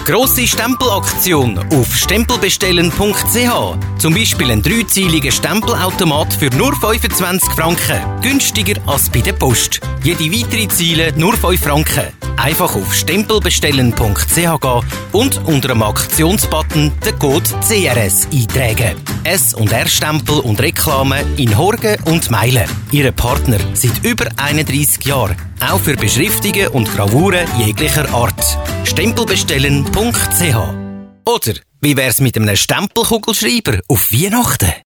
grosse Stempelaktion auf stempelbestellen.ch. Zum Beispiel ein 3-zieliger Stempelautomat für nur 25 Franken. Günstiger als bei der Post. Jede weitere Ziele nur 5 Franken. Einfach auf stempelbestellen.ch gehen und unter dem Aktionsbutton den Code CRS eintragen. S&R-Stempel und Reklame in Horgen und Meilen. Ihre Partner seit über 31 Jahren. Auch für Beschriftungen und Gravuren jeglicher Art. Stempelbestellen.ch. Oder wie wär's mit einem Stempelkugelschreiber auf Weihnachten?